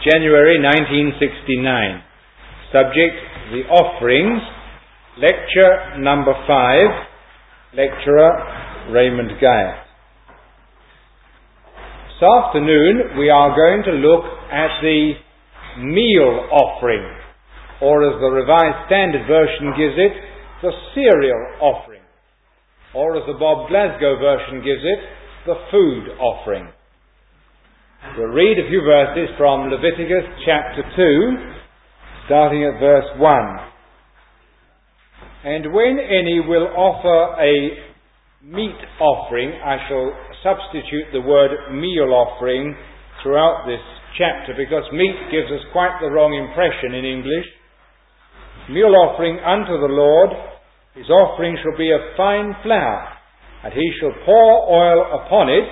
January 1969. Subject, the offerings. Lecture number 5. Lecturer, Raymond Guyett. This afternoon we are going to look at the meal offering, or as the Revised Standard Version gives it, the cereal offering, or as the Bob Glasgow version gives it, the food offering. We'll read a few verses from Leviticus chapter 2, starting at verse 1. And when any will offer a meat offering, I shall substitute the word meal offering throughout this chapter, because meat gives us quite the wrong impression in English. Meal offering unto the Lord, his offering shall be of fine flour, and he shall pour oil upon it,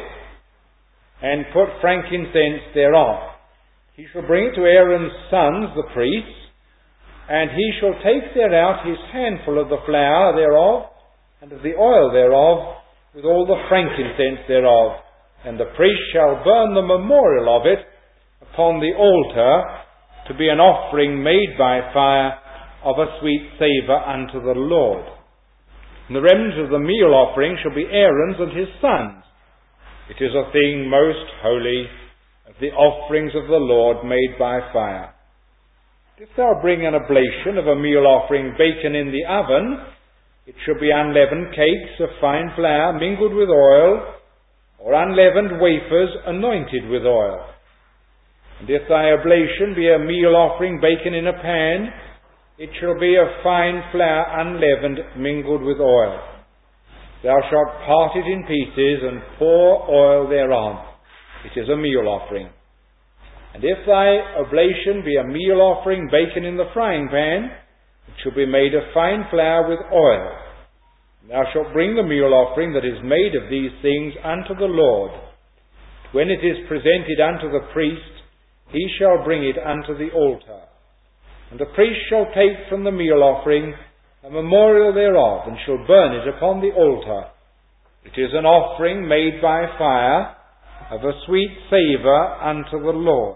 and put frankincense thereon. He shall bring it to Aaron's sons, the priests, and he shall take thereout his handful of the flour thereof, and of the oil thereof, with all the frankincense thereof. And the priest shall burn the memorial of it upon the altar, to be an offering made by fire of a sweet savour unto the Lord. And the remnant of the meal offering shall be Aaron's and his sons. It is a thing most holy, of the offerings of the Lord made by fire. If thou bring an oblation of a meal offering baken in the oven, it shall be unleavened cakes of fine flour mingled with oil, or unleavened wafers anointed with oil. And if thy oblation be a meal offering baken in a pan, it shall be of fine flour unleavened mingled with oil. Thou shalt part it in pieces and pour oil thereon. It is a meal offering. And if thy oblation be a meal offering baken in the frying pan, it shall be made of fine flour with oil. Thou shalt bring the meal offering that is made of these things unto the Lord. When it is presented unto the priest, he shall bring it unto the altar. And the priest shall take from the meal offering a memorial thereof, and shall burn it upon the altar. It is an offering made by fire, of a sweet savour unto the Lord.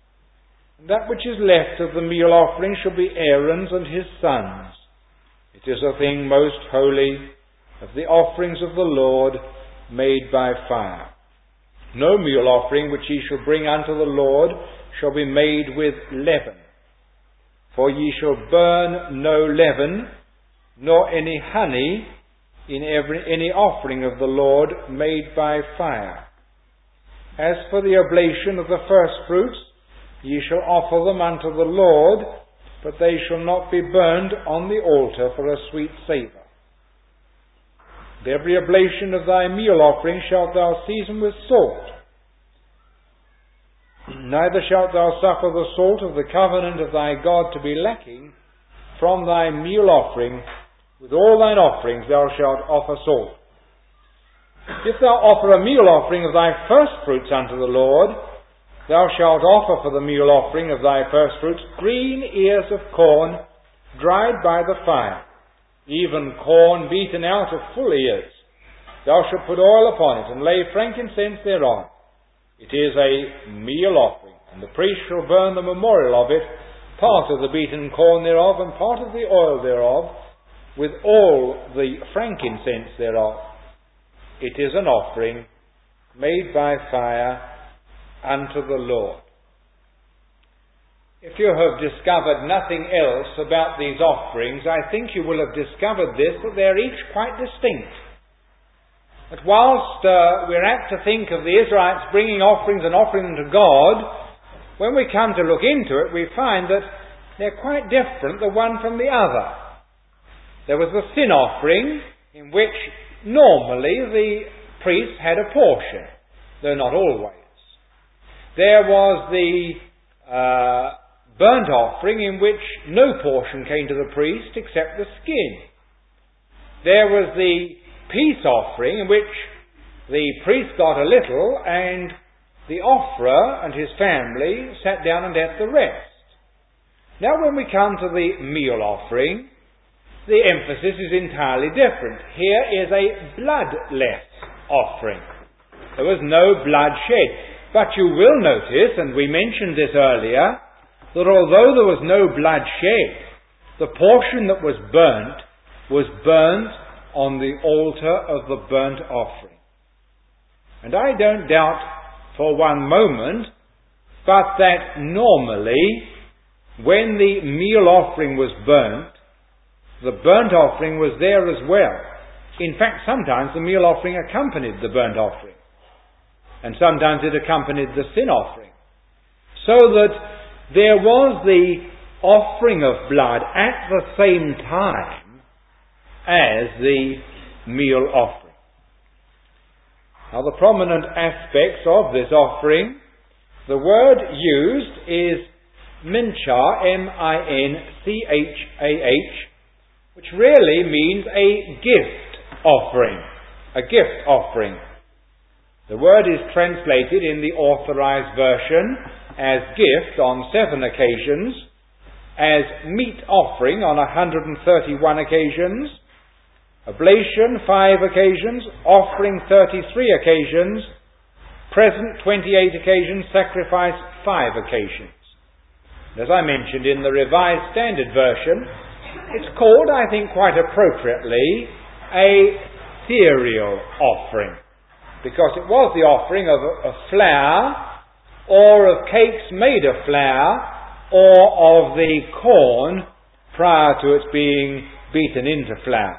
And that which is left of the meal offering shall be Aaron's and his sons. It is a thing most holy, of the offerings of the Lord made by fire. No meal offering which ye shall bring unto the Lord shall be made with leaven. For ye shall burn no leaven, nor any honey in any offering of the Lord made by fire. As for the oblation of the firstfruits, ye shall offer them unto the Lord, but they shall not be burned on the altar for a sweet savour. And every oblation of thy meal offering shalt thou season with salt. Neither shalt thou suffer the salt of the covenant of thy God to be lacking from thy meal offering. With all thine offerings thou shalt offer salt. If thou offer a meal offering of thy firstfruits unto the Lord, thou shalt offer for the meal offering of thy firstfruits green ears of corn dried by the fire, even corn beaten out of full ears. Thou shalt put oil upon it, and lay frankincense thereon. It is a meal offering, and the priest shall burn the memorial of it, part of the beaten corn thereof, and part of the oil thereof, with all the frankincense thereof. It is an offering made by fire unto the Lord. If you have discovered nothing else about these offerings, I think you will have discovered this, that they're each quite distinct. That whilst we're apt to think of the Israelites bringing offerings and offering them to God, when we come to look into it, we find that they're quite different the one from the other. There was the sin offering, in which normally the priest had a portion, though not always. There was the burnt offering, in which no portion came to the priest except the skin. There was the peace offering, in which the priest got a little, and the offerer and his family sat down and ate the rest. Now when we come to the meal offering, the emphasis is entirely different. Here is a bloodless offering. There was no blood shed. But you will notice, and we mentioned this earlier, that although there was no blood shed, the portion that was burnt on the altar of the burnt offering. And I don't doubt for one moment but that normally when the meal offering was burnt, the burnt offering was there as well. In fact, sometimes the meal offering accompanied the burnt offering, and sometimes it accompanied the sin offering, so that there was the offering of blood at the same time as the meal offering. Now, the prominent aspects of this offering, the word used is minchah, M-I-N-C-H-A-H, which really means a gift offering. A gift offering. The word is translated in the Authorized Version as gift on 7 occasions, as meat offering on 131 occasions, oblation 5 occasions, offering 33 occasions, present 28 occasions, sacrifice 5 occasions. As I mentioned in the Revised Standard Version, it's called, I think quite appropriately, a cereal offering, because it was the offering of flour, or of cakes made of flour, or of the corn prior to its being beaten into flour.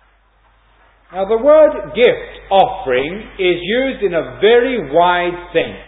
Now, the word gift offering is used in a very wide sense.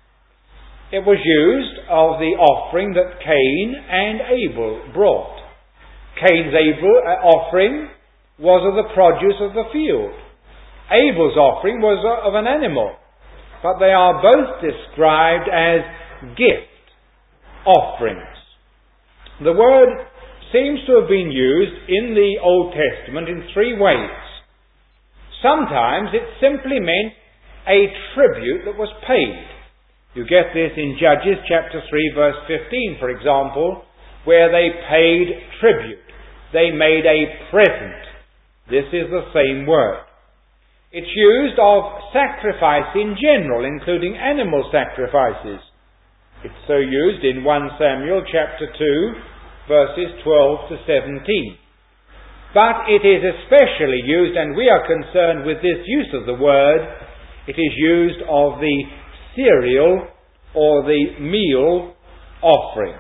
It was used of the offering that Cain and Abel brought. Cain's offering was of the produce of the field. Abel's offering was of an animal. But they are both described as gift offerings. The word seems to have been used in the Old Testament in 3 ways. Sometimes it simply meant a tribute that was paid. You get this in Judges chapter 3 verse 15, for example, where they paid tribute. They made a present. This is the same word. It's used of sacrifice in general, including animal sacrifices. It's so used in 1 Samuel chapter 2, verses 12 to 17. But it is especially used, and we are concerned with this use of the word, it is used of the cereal or the meal offering.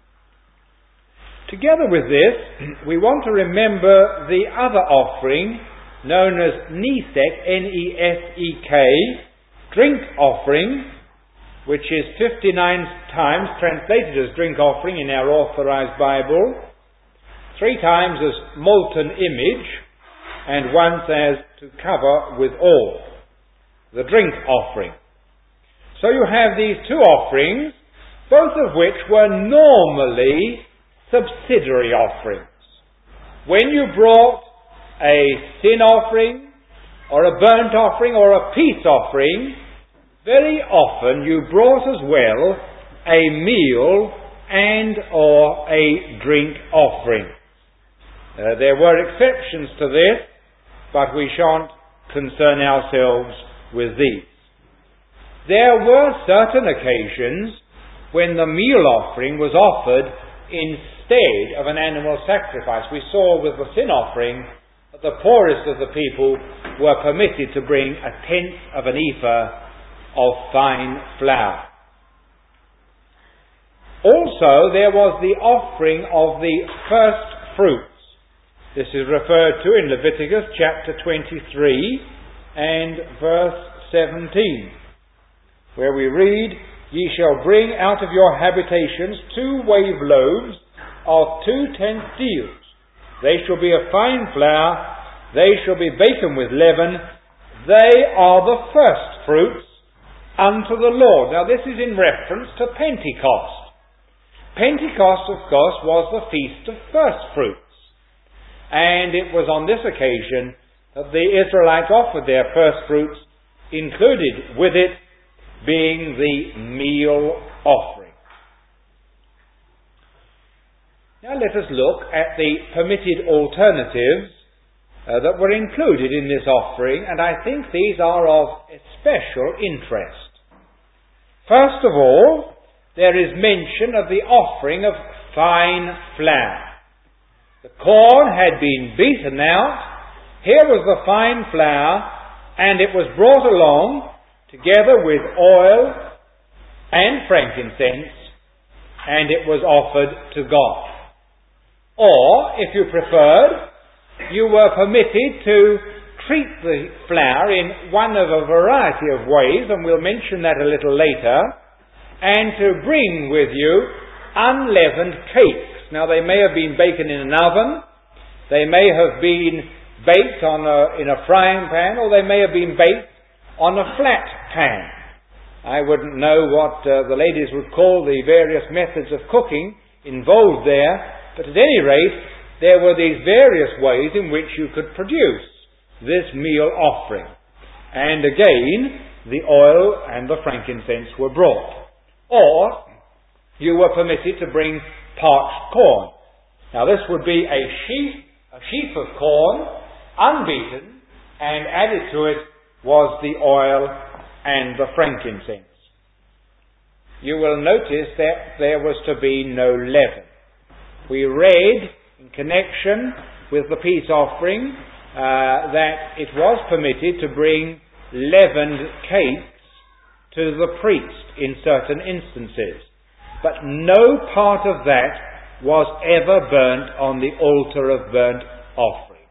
Together with this, we want to remember the other offering known as Nesek, N-E-S-E-K, drink offering, which is 59 times translated as drink offering in our Authorized Bible, 3 times as molten image, and once as to cover with all, the drink offering. So you have these 2 offerings, both of which were normally subsidiary offerings. When you brought a sin offering, or a burnt offering, or a peace offering, very often you brought as well a meal and or a drink offering. There were exceptions to this, but we shan't concern ourselves with these. There were certain occasions when the meal offering was offered instead of an animal sacrifice. We saw with the sin offering that the poorest of the people were permitted to bring 1/10 of an ephah of fine flour. Also, there was the offering of the first fruits. This is referred to in Leviticus chapter 23 and verse 17, where we read, "Ye shall bring out of your habitations 2 wave loaves of 2 tenth deals. They shall be of fine flour, they shall be baken with leaven, they are the first fruits unto the Lord." Now this is in reference to Pentecost. Pentecost, of course, was the Feast of First Fruits. And it was on this occasion that the Israelites offered their first fruits, included with it being the meal offering. Now let us look at the permitted alternatives that were included in this offering, and I think these are of especial interest. First of all, there is mention of the offering of fine flour. The corn had been beaten out. Here was the fine flour, and it was brought along together with oil and frankincense, and it was offered to God. Or, if you preferred, you were permitted to treat the flour in one of a variety of ways, and we'll mention that a little later, and to bring with you unleavened cakes. Now, they may have been baken in an oven, they may have been baked in a frying pan, or they may have been baked on a flat pan. I wouldn't know what the ladies would call the various methods of cooking involved there, but at any rate, there were these various ways in which you could produce this meal offering. And again, the oil and the frankincense were brought. Or, you were permitted to bring parched corn. Now this would be a sheaf of corn, unbeaten, and added to it was the oil and the frankincense. You will notice that there was to be no leaven. We read in connection with the peace offering that it was permitted to bring leavened cakes to the priest in certain instances. But no part of that was ever burnt on the altar of burnt offering.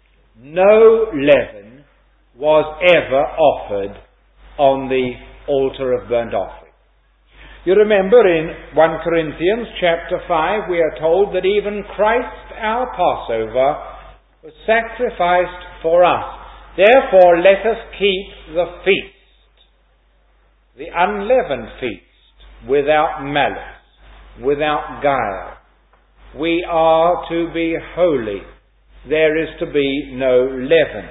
No leaven was ever offered on the altar of burnt offering. You remember in 1 Corinthians chapter 5 we are told that even Christ our Passover was sacrificed for us. Therefore let us keep the feast, the unleavened feast, without malice, without guile. We are to be holy. There is to be no leaven.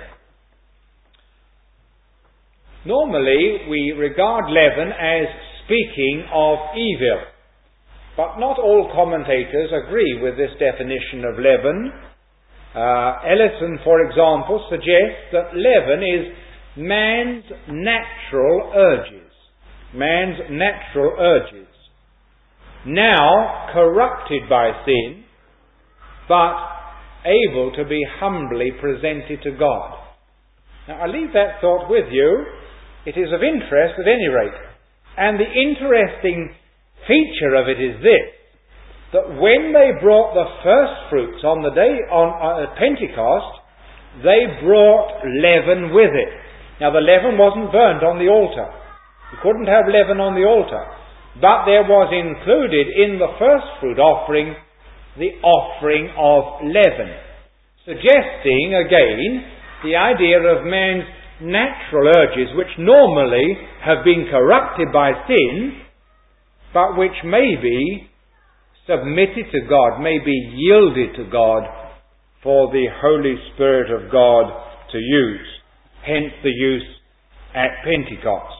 Normally we regard leaven as speaking of evil, but not all commentators agree with this definition of leaven. Ellison, for example, suggests that leaven is man's natural urges. Man's natural urges. Now corrupted by sin, but able to be humbly presented to God. Now I leave that thought with you. It is of interest at any rate. And the interesting feature of it is this, that when they brought the first fruits on the day on Pentecost, they brought leaven with it. Now the leaven wasn't burnt on the altar. You couldn't have leaven on the altar. But there was included in the first fruit offering the offering of leaven, suggesting again the idea of man's natural urges, which normally have been corrupted by sin, but which may be submitted to God, may be yielded to God for the Holy Spirit of God to use. Hence the use at Pentecost.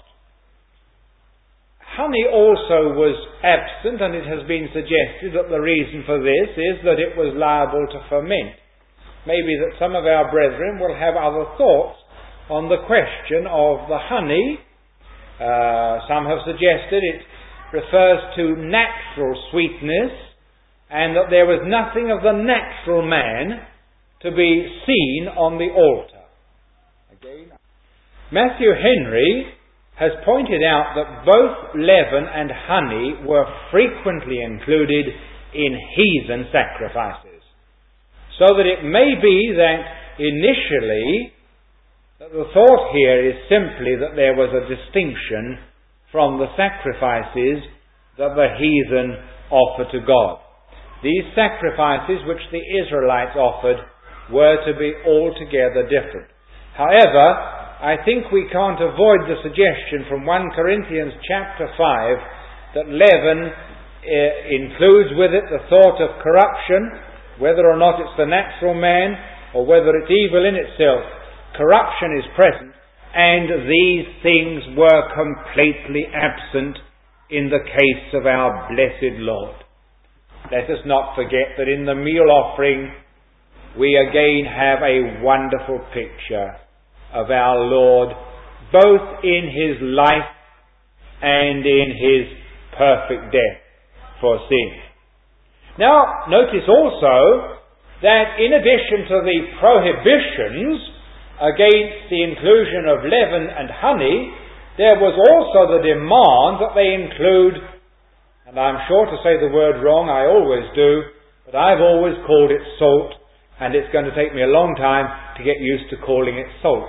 Honey also was absent, and it has been suggested that the reason for this is that it was liable to ferment. Maybe that some of our brethren will have other thoughts on the question of the honey. Some have suggested it refers to natural sweetness, and that there was nothing of the natural man to be seen on the altar. Again, Matthew Henry has pointed out that both leaven and honey were frequently included in heathen sacrifices. So that it may be that initially the thought here is simply that there was a distinction from the sacrifices that the heathen offered to God. These sacrifices which the Israelites offered were to be altogether different. However, I think we can't avoid the suggestion from 1 Corinthians chapter 5 that leaven includes with it the thought of corruption, whether or not it's the natural man or whether it's evil in itself. Corruption is present, and these things were completely absent in the case of our blessed Lord. Let us not forget that in the meal offering we again have a wonderful picture of our Lord, both in His life and in his perfect death for sin. Now, notice also that in addition to the prohibitions against the inclusion of leaven and honey, there was also the demand that they include, and I'm sure to say the word wrong, I always do, but I've always called it salt, and it's going to take me a long time to get used to calling it salt.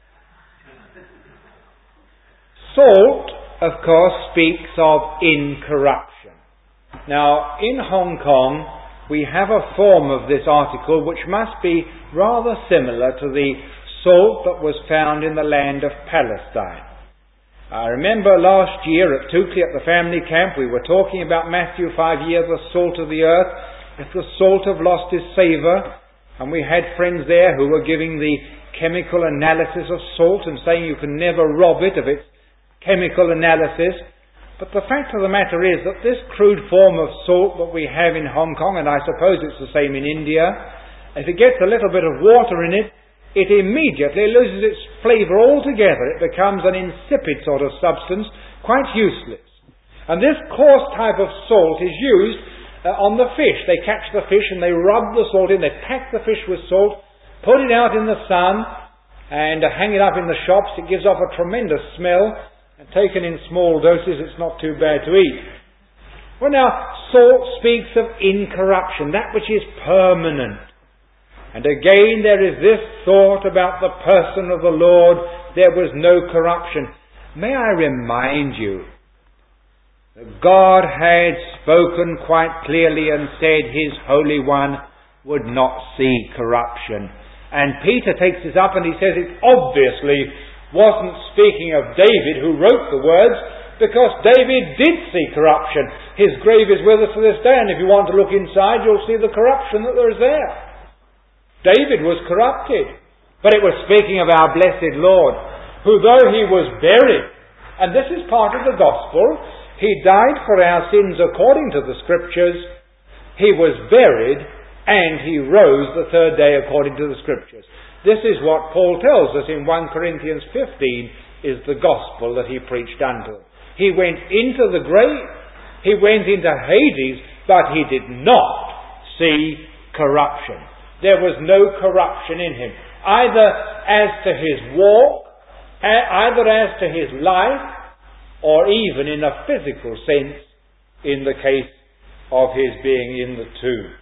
Salt, of course, speaks of incorruption. Now, in Hong Kong, we have a form of this article which must be rather similar to the salt that was found in the land of Palestine. I remember last year at Toukley at the family camp, we were talking about Matthew 5 years, the salt of the earth. If the salt have lost its savour, and we had friends there who were giving the chemical analysis of salt and saying you can never rob it of its chemical analysis. But the fact of the matter is that this crude form of salt that we have in Hong Kong, and I suppose it's the same in India, if it gets a little bit of water in it, it immediately loses its flavour altogether. It becomes an insipid sort of substance, quite useless. And this coarse type of salt is used on the fish. They catch the fish and they rub the salt in, they pack the fish with salt, put it out in the sun, and hang it up in the shops. It gives off a tremendous smell, and taken in small doses, it's not too bad to eat. Well now, salt speaks of incorruption, that which is permanent. And again, there is this thought about the person of the Lord, there was no corruption. May I remind you that God had spoken quite clearly and said His Holy One would not see corruption. And Peter takes this up and he says it obviously wasn't speaking of David who wrote the words, because David did see corruption. His grave is with us to this day, and if you want to look inside, you'll see the corruption that there is there. David was corrupted, but it was speaking of our blessed Lord, who though He was buried, and this is part of the gospel, He died for our sins according to the Scriptures, He was buried, and He rose the third day according to the Scriptures. This is what Paul tells us in 1 Corinthians 15 is the gospel that he preached unto. He went into the grave, he went into Hades, but he did not see corruption. There was no corruption in him, either as to his walk, either as to his life, or even in a physical sense in the case of his being in the tomb.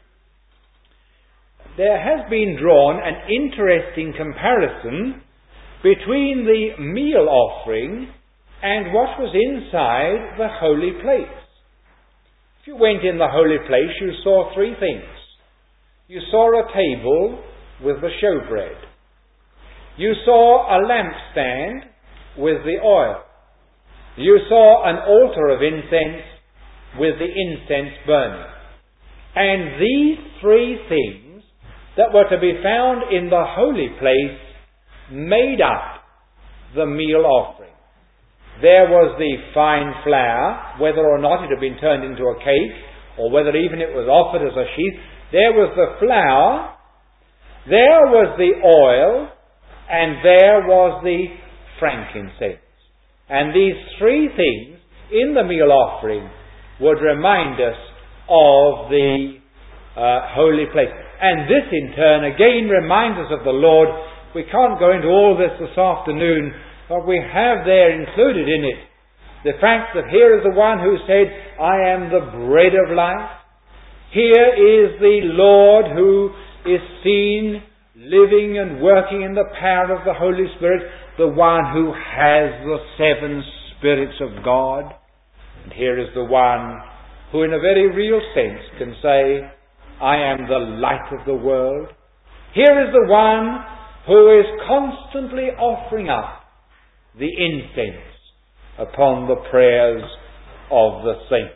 There has been drawn an interesting comparison between the meal offering and what was inside the holy place. If you went in the holy place, you saw three things. You saw a table with the showbread. You saw a lampstand with the oil. You saw an altar of incense with the incense burning. And these three things that were to be found in the holy place made up the meal offering. There was the fine flour, whether or not it had been turned into a cake, or whether even it was offered as a sheaf. There was the flour, there was the oil, and there was the frankincense. And these three things in the meal offering would remind us of the holy place. And this in turn again reminds us of the Lord. We can't go into all this afternoon, but we have there included in it the fact that here is the one who said, I am the bread of life. Here is the Lord who is seen living and working in the power of the Holy Spirit, the one who has the seven spirits of God. And here is the one who in a very real sense can say, I am the light of the world. Here is the one who is constantly offering up the incense upon the prayers of the saints.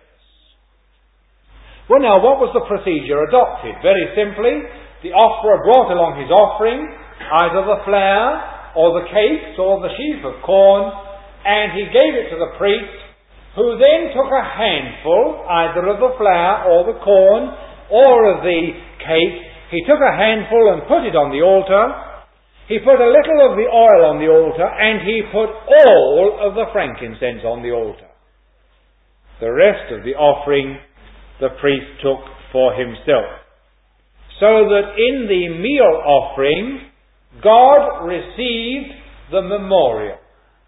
Well now, what was the procedure adopted? Very simply, the offerer brought along his offering, either the flour or the cakes or the sheaf of corn, and he gave it to the priest, who then took a handful, either of the flour or the corn, or of the cake. He took a handful and put it on the altar. He put a little of the oil on the altar, and he put all of the frankincense on the altar. The rest of the offering the priest took for himself. So that in the meal offering, God received the memorial,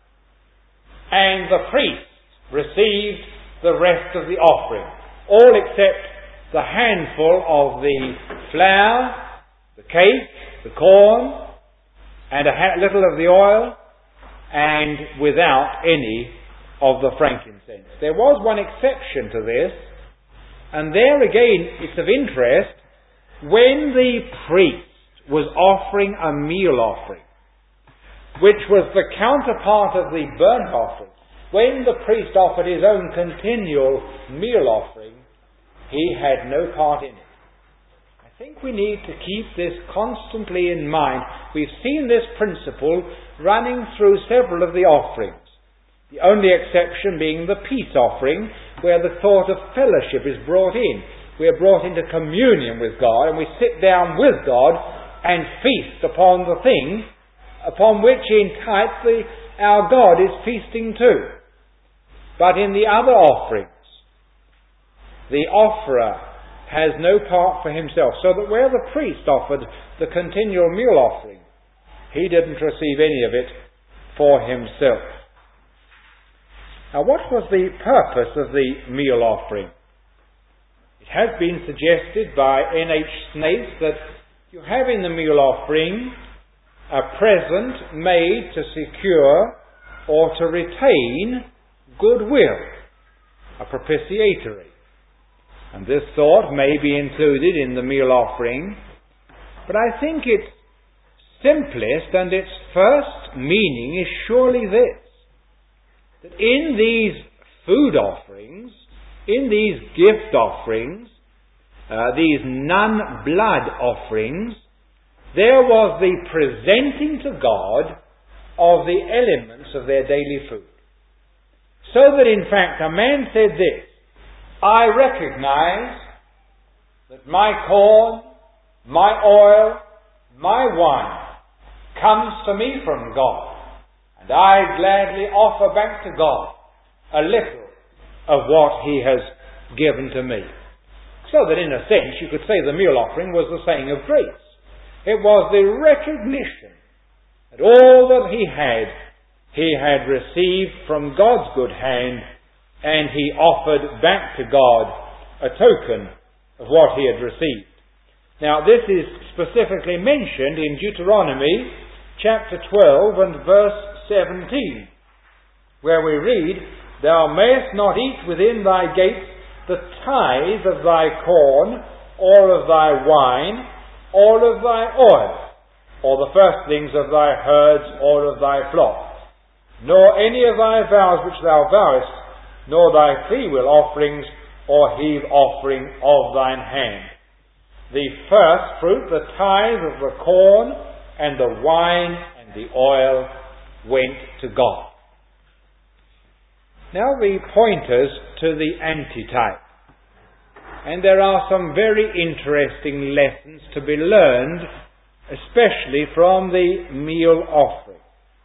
and the priest received the rest of the offering, all except the handful of the flour, the cake, the corn, and a little of the oil, and without any of the frankincense. There was one exception to this, and there again it's of interest, when the priest was offering a meal offering, which was the counterpart of the burnt offering, when the priest offered his own continual meal offering, he had no part in it. I think we need to keep this constantly in mind. We've seen this principle running through several of the offerings. The only exception being the peace offering, where the thought of fellowship is brought in. We are brought into communion with God, and we sit down with God and feast upon the thing upon which in type our God is feasting too. But in the other offerings, the offerer has no part for himself, so that where the priest offered the continual meal offering, he didn't receive any of it for himself. Now, what was the purpose of the meal offering? It has been suggested by N.H. Snaith that you have in the meal offering a present made to secure or to retain goodwill, a propitiatory. And this thought may be included in the meal offering, but I think its simplest and its first meaning is surely this: that in these food offerings, in these gift offerings, these non-blood offerings, there was the presenting to God of the elements of their daily food. So that in fact a man said this: I recognize that my corn, my oil, my wine comes to me from God, and I gladly offer back to God a little of what He has given to me. So that in a sense you could say the meal offering was the saying of grace. It was the recognition that all that he had received from God's good hand, and he offered back to God a token of what he had received. Now this is specifically mentioned in Deuteronomy chapter 12 and verse 17, where we read, Thou mayest not eat within thy gates the tithe of thy corn, or of thy wine, or of thy oil, or the firstlings of thy herds, or of thy flocks, nor any of thy vows which thou vowest, nor thy freewill offerings, or heave offering of thine hand. The first fruit, the tithe of the corn, and the wine, and the oil, went to God. Now we point us to the antitype. And there are some very interesting lessons to be learned, especially from the meal offering.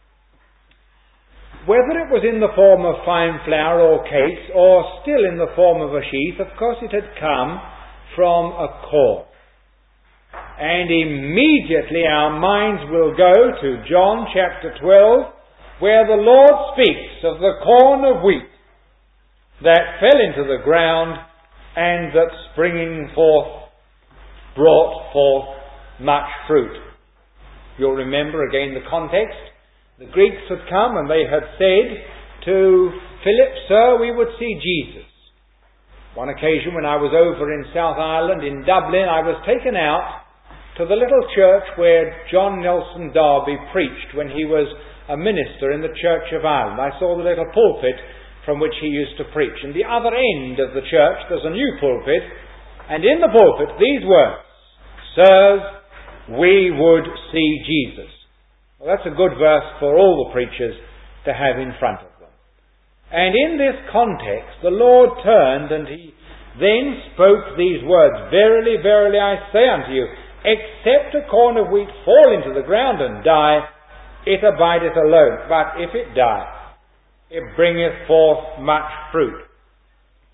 Whether it was in the form of fine flour or cakes, or still in the form of a sheaf, of course it had come from a corn. And immediately our minds will go to John chapter 12, where the Lord speaks of the corn of wheat that fell into the ground and that springing forth brought forth much fruit. You'll remember again the context. The Greeks had come and they had said to Philip, Sir, we would see Jesus. One occasion when I was over in South Ireland, in Dublin, I was taken out to the little church where John Nelson Darby preached when he was a minister in the Church of Ireland. I saw the little pulpit from which he used to preach. And the other end of the church, there's a new pulpit, and in the pulpit these words, Sirs, we would see Jesus. Well, that's a good verse for all the preachers to have in front of them. And in this context, the Lord turned and He then spoke these words, Verily, verily, I say unto you, except a corn of wheat fall into the ground and die, it abideth alone. But if it die, it bringeth forth much fruit.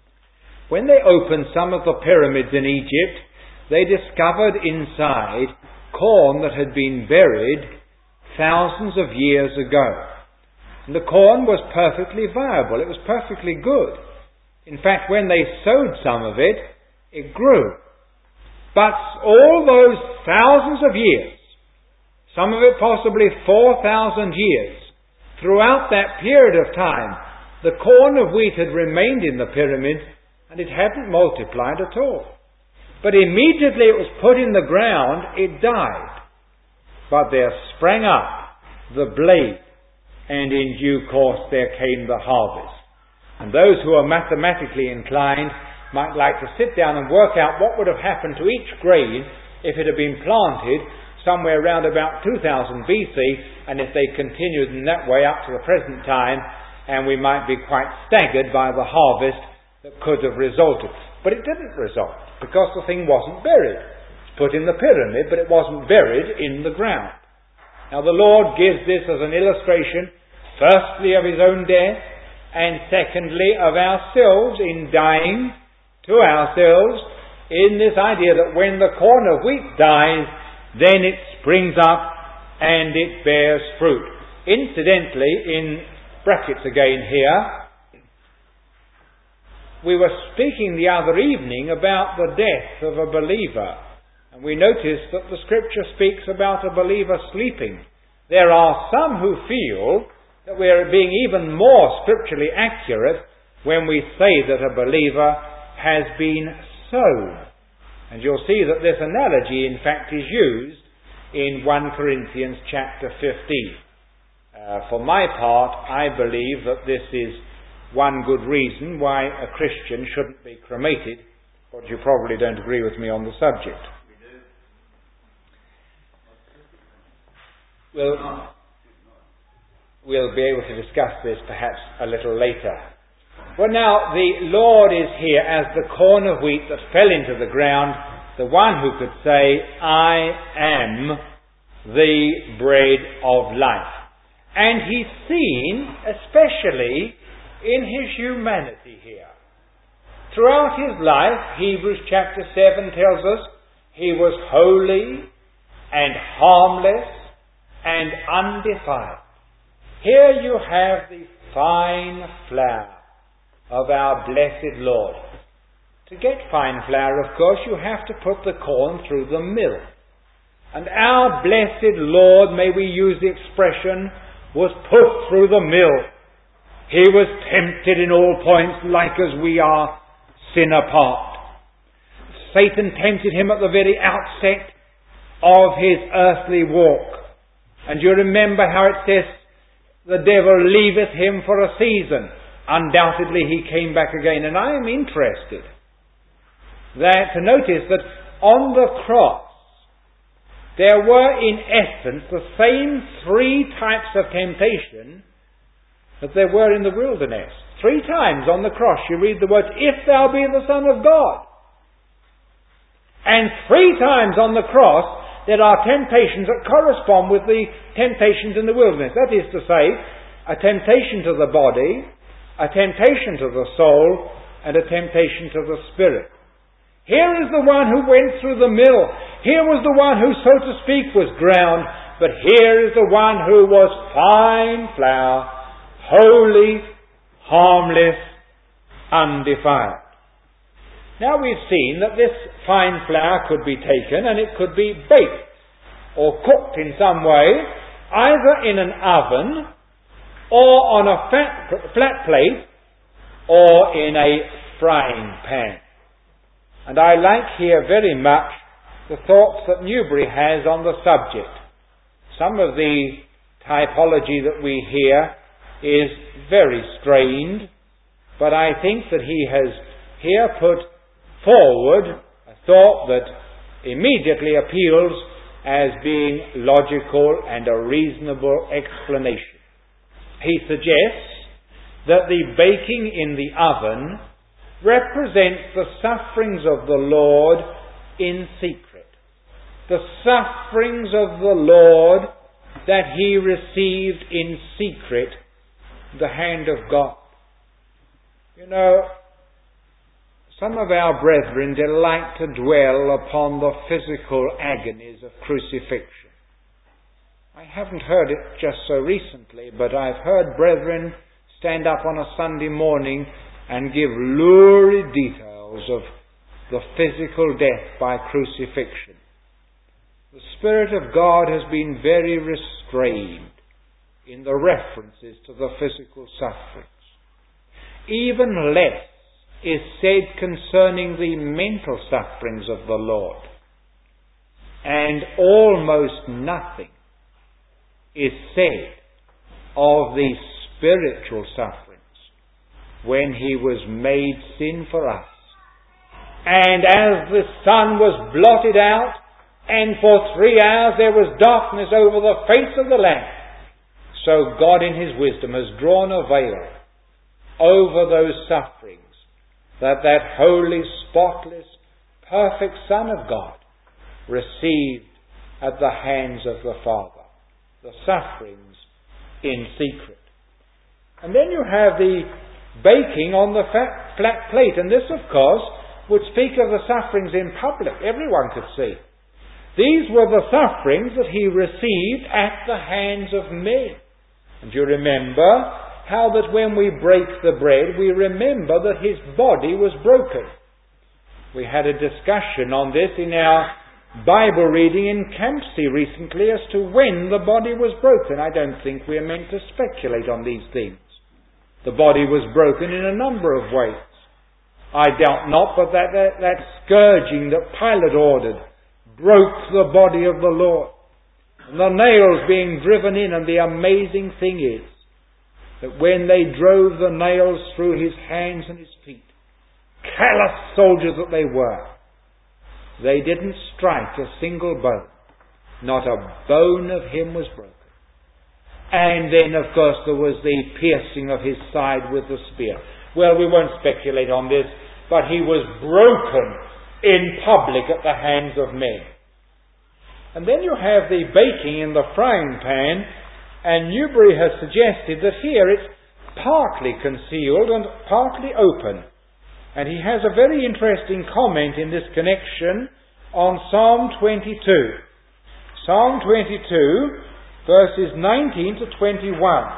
When they opened some of the pyramids in Egypt, they discovered inside corn that had been buried thousands of years ago. And the corn was perfectly viable. It was perfectly good. In fact, when they sowed some of it, it grew. But all those thousands of years, some of it possibly 4,000 years, throughout that period of time, the corn of wheat had remained in the pyramid and it hadn't multiplied at all. But immediately it was put in the ground, it died. But there sprang up the blade, and in due course there came the harvest. And those who are mathematically inclined might like to sit down and work out what would have happened to each grain if it had been planted somewhere around about 2000 BC, and if they continued in that way up to the present time, and we might be quite staggered by the harvest that could have resulted. But it didn't result, because the thing wasn't buried. It's put in the pyramid, but it wasn't buried in the ground. Now the Lord gives this as an illustration, firstly of His own death, and secondly of ourselves in dying to ourselves, in this idea that when the corn of wheat dies, then it springs up and it bears fruit. Incidentally, in brackets again here, we were speaking the other evening about the death of a believer, and we noticed that the Scripture speaks about a believer sleeping. There are some who feel that we are being even more scripturally accurate when we say that a believer has been sown. And you'll see that this analogy, in fact, is used in 1 Corinthians chapter 15. For my part, I believe that this is one good reason why a Christian shouldn't be cremated, but you probably don't agree with me on the subject. We'll be able to discuss this perhaps a little later. Well, now, the Lord is here as the corn of wheat that fell into the ground, the one who could say, I am the bread of life. And He's seen, especially in His humanity here. Throughout His life, Hebrews chapter 7 tells us, He was holy and harmless and undefiled. Here you have the fine flour of our blessed Lord. To get fine flour, of course, you have to put the corn through the mill. And our blessed Lord, may we use the expression, was put through the mill. He was tempted in all points like as we are, sin apart. Satan tempted Him at the very outset of His earthly walk. And you remember how it says, the devil leaveth him for a season. Undoubtedly He came back again. And I am interested to notice that on the cross there were in essence the same three types of temptation that there were in the wilderness. 3 times on the cross you read the words, if thou be the Son of God. And 3 times on the cross there are temptations that correspond with the temptations in the wilderness. That is to say, a temptation to the body, a temptation to the soul, and a temptation to the spirit. Here is the one who went through the mill. Here was the one who, so to speak, was ground. But here is the one who was fine flour, holy, harmless, undefiled. Now we've seen that this fine flour could be taken and it could be baked or cooked in some way, either in an oven or on a flat plate or in a frying pan. And I like here very much the thoughts that Newbury has on the subject. Some of the typology that we hear is very strained, but I think that he has here put forward a thought that immediately appeals as being logical and a reasonable explanation. He suggests that the baking in the oven represents the sufferings of the Lord in secret. The sufferings of the Lord that He received in secret, the hand of God. You know, Some of our brethren delight to dwell upon the physical agonies of crucifixion. I haven't heard it just so recently, but I've heard brethren stand up on a Sunday morning and give lurid details of the physical death by crucifixion. The Spirit of God has been very restrained in the references to the physical sufferings. Even less is said concerning the mental sufferings of the Lord. And almost nothing is said of the spiritual sufferings when He was made sin for us. And as the sun was blotted out, and for 3 hours there was darkness over the face of the land, so God in His wisdom has drawn a veil over those sufferings that holy, spotless, perfect Son of God received at the hands of the Father. The sufferings in secret. And then you have the baking on the flat plate. And this, of course, would speak of the sufferings in public. Everyone could see. These were the sufferings that He received at the hands of men. And you remember how that when we break the bread, we remember that His body was broken. We had a discussion on this in our Bible reading in Campsie recently as to when the body was broken. I don't think we are meant to speculate on these things. The body was broken in a number of ways. I doubt not, but that scourging that Pilate ordered broke the body of the Lord. And the nails being driven in, and the amazing thing is that when they drove the nails through His hands and His feet, callous soldiers that they were, they didn't strike a single bone. Not a bone of Him was broken. And then, of course, there was the piercing of His side with the spear. Well, we won't speculate on this, but He was broken in public at the hands of men. And then you have the baking in the frying pan, and Newbury has suggested that here it's partly concealed and partly open. And he has a very interesting comment in this connection on Psalm 22. Psalm 22, verses 19 to 21.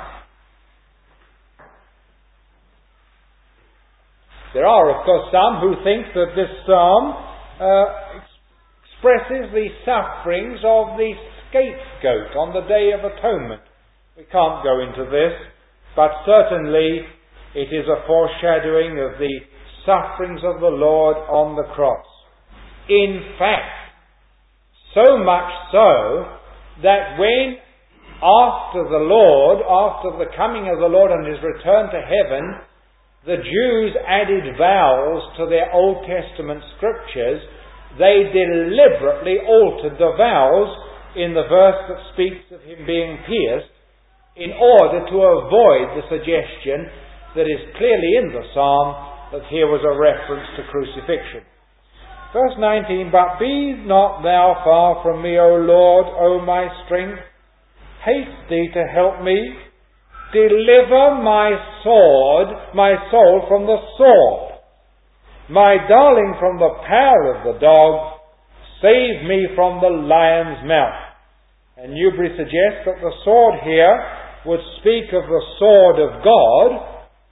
There are, of course, some who think that this psalm expresses the sufferings of the scapegoat on the Day of Atonement. We can't go into this, but certainly it is a foreshadowing of the sufferings of the Lord on the cross. In fact, so much so that when after the coming of the Lord and His return to heaven, the Jews added vows to their Old Testament scriptures, they deliberately altered the vows in the verse that speaks of Him being pierced in order to avoid the suggestion that is clearly in the psalm that here was a reference to crucifixion. Verse 19, but be not thou far from me, O Lord, O my strength. Haste thee to help me. Deliver my soul from the sword. My darling from the power of the dog. Save me from the lion's mouth. And Newbury suggests that the sword here would speak of the sword of God,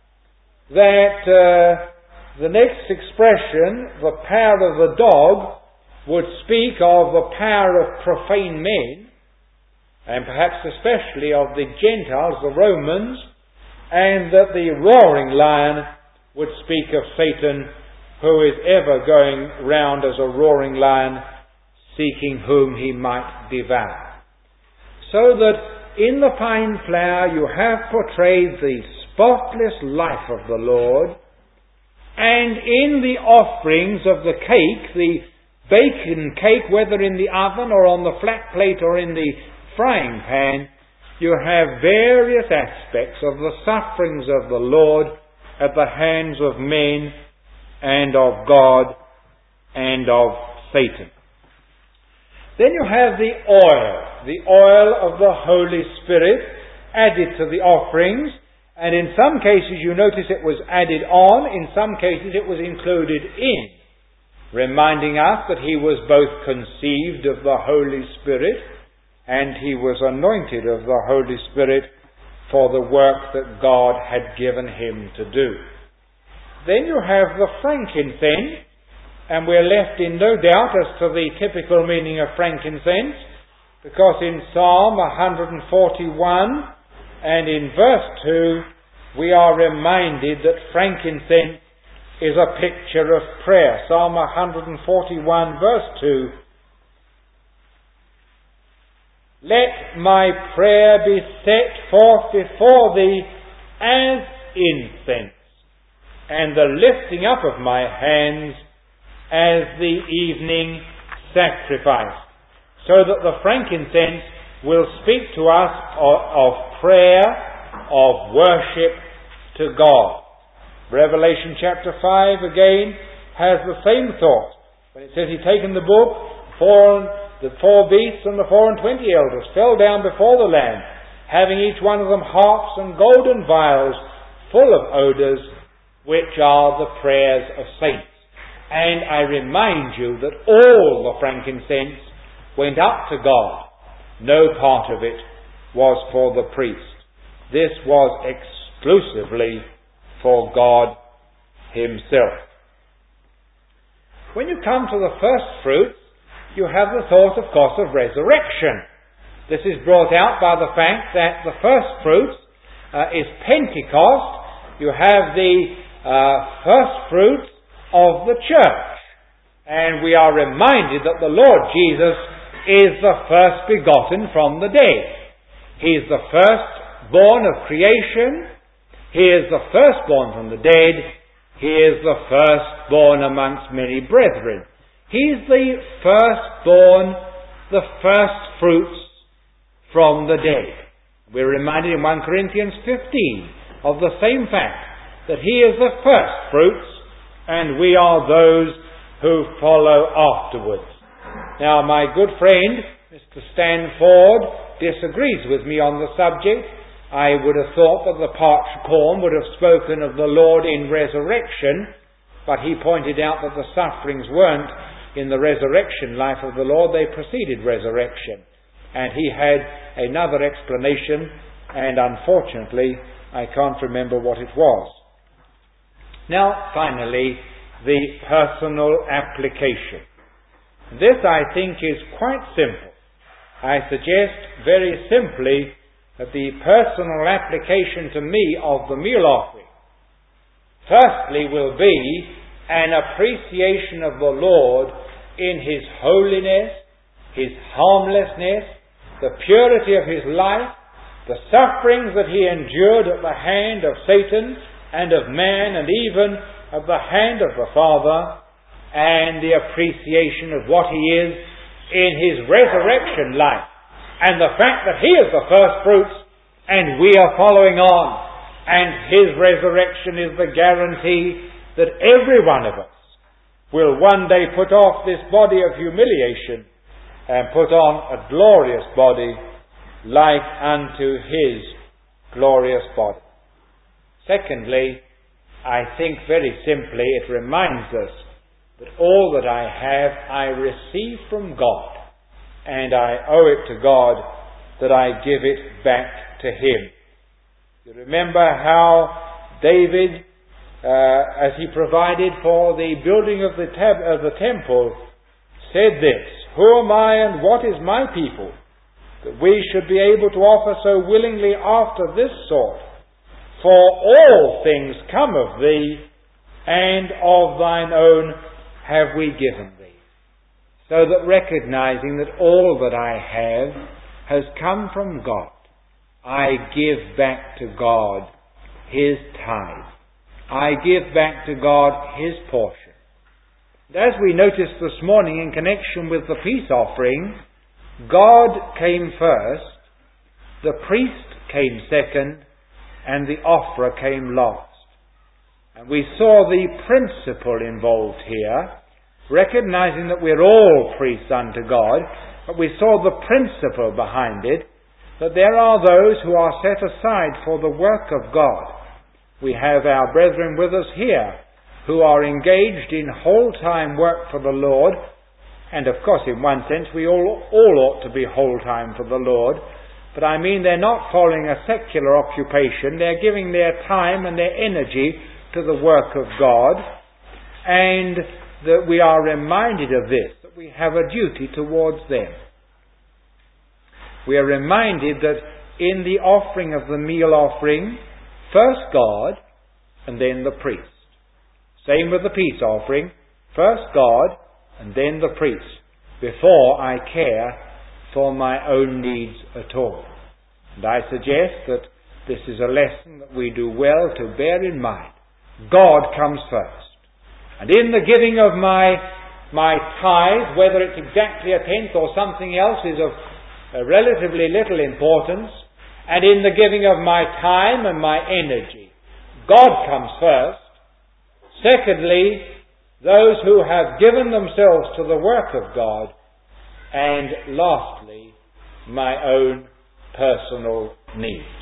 that the next expression, the power of the dog, would speak of the power of profane men, and perhaps especially of the Gentiles, the Romans, and that the roaring lion would speak of Satan, who is ever going round as a roaring lion, seeking whom he might devour. So that in the fine flour you have portrayed the spotless life of the Lord, and in the offerings of the cake, the bacon cake, whether in the oven or on the flat plate or in the frying pan, you have various aspects of the sufferings of the Lord at the hands of men and of God and of Satan. Then you have the oil of the Holy Spirit added to the offerings, And in some cases you notice it was added on, in some cases it was included in, reminding us that he was both conceived of the Holy Spirit and he was anointed of the Holy Spirit for the work that God had given him to do. Then you have the frankincense, and we're left in no doubt as to the typical meaning of frankincense, because in Psalm 141 and in verse 2 we are reminded that frankincense is a picture of prayer. Psalm 141 verse 2. Let my prayer be set forth before thee as incense, and the lifting up of my hands as the evening sacrifice. So that the frankincense will speak to us of prayer, of worship to God. Revelation chapter 5 again has the same thought. When it says he'd taken the book, the four beasts and the 24 elders fell down before the Lamb, having each one of them harps and golden vials full of odours, which are the prayers of saints. And I remind you that all the frankincense went up to God. No part of it was for the priest. This was exclusively for God himself. When you come to the first fruits, you have the thought, of course, of resurrection. This is brought out by the fact that the first fruits is Pentecost. You have the first fruits of the church. And we are reminded that the Lord Jesus is the first begotten from the dead. He is the firstborn of creation. He is the firstborn from the dead. He is the firstborn amongst many brethren. He's the firstborn, the first fruits from the dead. We're reminded in 1 Corinthians 15 of the same fact, that he is the first fruits and we are those who follow afterwards. Now, my good friend, Mr. Stanford, disagrees with me on the subject. I would have thought that the parched corn would have spoken of the Lord in resurrection, but he pointed out that the sufferings weren't in the resurrection life of the Lord, they preceded resurrection. And he had another explanation, and unfortunately, I can't remember what it was. Now, finally, the personal application. This, I think, is quite simple. I suggest very simply that the personal application to me of the meal offering, firstly, will be an appreciation of the Lord in his holiness, his harmlessness, the purity of his life, the sufferings that he endured at the hand of Satan and of man and even of the hand of the Father, and the appreciation of what he is in his resurrection life, and the fact that he is the first fruits and we are following on, and his resurrection is the guarantee that every one of us will one day put off this body of humiliation and put on a glorious body like unto his glorious body. Secondly, I think very simply it reminds us that all that I have I receive from God, and I owe it to God that I give it back to him. You remember how David, as he provided for the building of the temple, said this, "Who am I and what is my people, that we should be able to offer so willingly after this sort? For all things come of thee, and of thine own have we given thee." So that recognizing that all that I have has come from God, I give back to God his tithe. I give back to God his portion. And as we noticed this morning in connection with the peace offering, God came first, the priest came second, and the offerer came last. And we saw the principle involved here, recognizing that we're all priests unto God, but we saw the principle behind it, that there are those who are set aside for the work of God. We have our brethren with us here who are engaged in whole-time work for the Lord, and of course in one sense we all ought to be whole-time for the Lord, but I mean they're not following a secular occupation, they're giving their time and their energy to the work of God, and that we are reminded of this, that we have a duty towards them. We are reminded that in the offering of the meal offering, first God and then the priest. Same with the peace offering, first God and then the priest, before I care for my own needs at all. And I suggest that this is a lesson that we do well to bear in mind. God comes first. And in the giving of my tithe, whether it's exactly a tenth or something else, is of relatively little importance. And in the giving of my time and my energy, God comes first. Secondly, those who have given themselves to the work of God. And lastly, my own personal needs.